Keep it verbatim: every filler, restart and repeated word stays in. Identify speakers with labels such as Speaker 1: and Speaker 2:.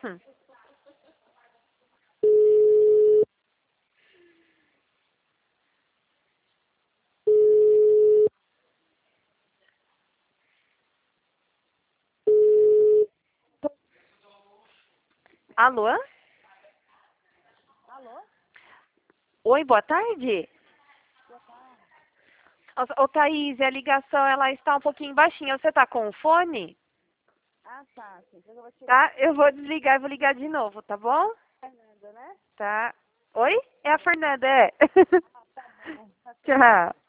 Speaker 1: Hum. Alô?
Speaker 2: Alô?
Speaker 1: Oi, boa tarde.
Speaker 2: Boa tarde.
Speaker 1: Nossa, ô, Thaís, a ligação ela está um pouquinho baixinha. Você tá com o fone?
Speaker 2: Ah, tá. Sim, então eu vou tirar
Speaker 1: Tá? Eu vou desligar e vou ligar de novo, tá bom?
Speaker 2: a Fernanda, né?
Speaker 1: Tá. Oi? É a Fernanda, é.
Speaker 2: Ah, tá bom.
Speaker 1: Tchau.